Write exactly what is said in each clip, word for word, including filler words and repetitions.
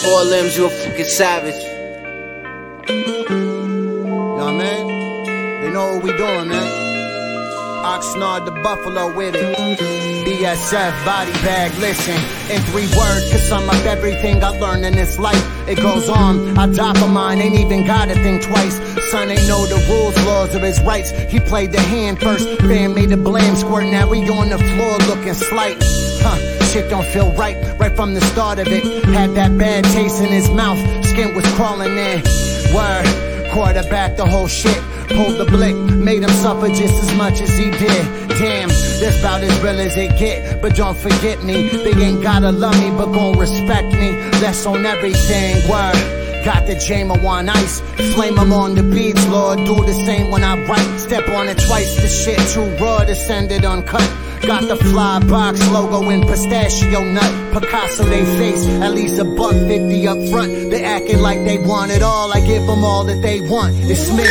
Four limbs, you a fucking savage. You know what I mean? They know what we doing, man. Oxnard the Buffalo with it. B S F, body bag, listen. In three words, to sum up everything I learned in this life. It goes on, I die for mine, ain't even gotta think twice. Son ain't know the rules, laws of his rights. He played the hand first, fan made a blame squirt. Now we on the floor looking slight. Huh, shit don't feel right, right from the start of it. Had that bad taste in his mouth, skin was crawling in. Word, quarterback the whole shit. Pulled the blick, made him suffer just as much as he did. Damn, that's about as real as it get. But don't forget me, they ain't gotta love me, but gon' respect me. Less on everything, word. Got the Jamer on ice, flame them on the beats, Lord. Do the same when I write, step on it twice. The shit too raw to send it uncut. Got the fly box logo in pistachio nut. Picasso they face, at least a buck fifty up front. They acting like they want it all, I give them all that they want. It's me.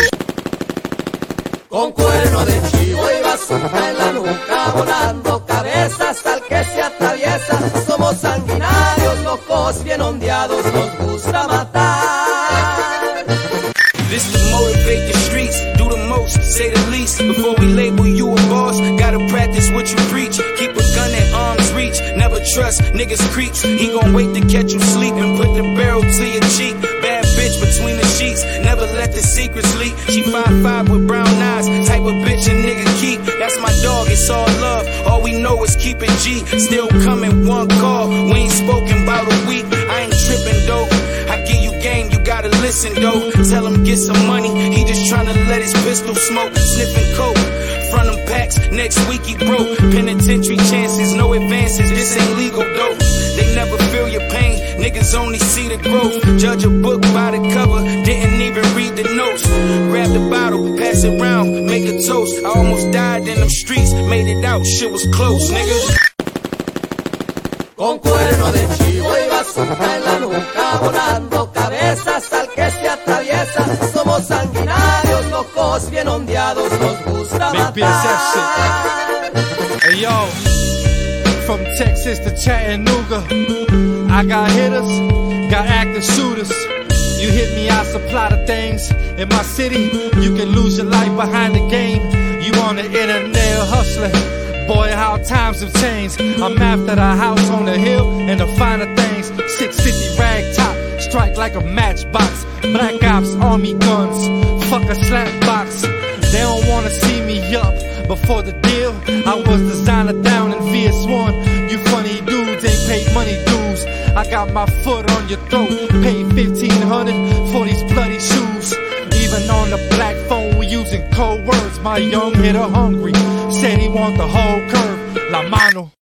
Con cuerno de chivo y bazooka en la nuca, volando cabezas al que se atraviesa. Somos sanguinarios, locos, bien ondeados, nos gusta matar. This to motivate the streets, do the most, say the least. Before we label you a boss, gotta practice what you preach. Keep a gun at arm's reach, never trust niggas creeps. He gon' wait to catch you sleeping, put the barrel to your cheek. Bad bitch between the sheets, never let the secrets leak. She five five with brown eyes, type of bitch a nigga keep. That's my dog, it's all love, all we know is keep it G. Still coming, one call, we ain't spoken about a week. I ain't tripping though, I give you game, you gotta listen though. Tell him get some money, he just tryna let his pistol smoke. Sniffing coke, front him packs, next week he broke. Penitentiary chances, no advances, this ain't legal though. They never feel your pain, niggas only see the growth. Judge a book by the cover, didn't even read the notes. Grab the bottle, pass it round, make a toast. I almost died in them streets, made it out, shit was close, nigga. Con cuerno de chivo y bazooka en la nuca, volando cabezas al que se atraviesa. Somos sanguinarios, locos, bien ondeados, nos gusta matar. Big B S F shit. Hey yo, from Texas to Chattanooga, I got hitters, got active shooters. You hit me, I supply the things. In my city, you can lose your life behind the game. You on the internet hustling. Boy, how times have changed. I'm after the house on the hill and the finer things. six fifty rag top, strike like a matchbox. Black ops, army guns, fuck a slap box. They don't wanna see me up before the deal. I was designer down in V S one. You funny dudes ain't paid money dues. I got my foot on your throat, paid fifteen hundred for these bloody shoes. Even on the black phone, we using cold words. My young hitter hungry, said he want the whole curve. La mano.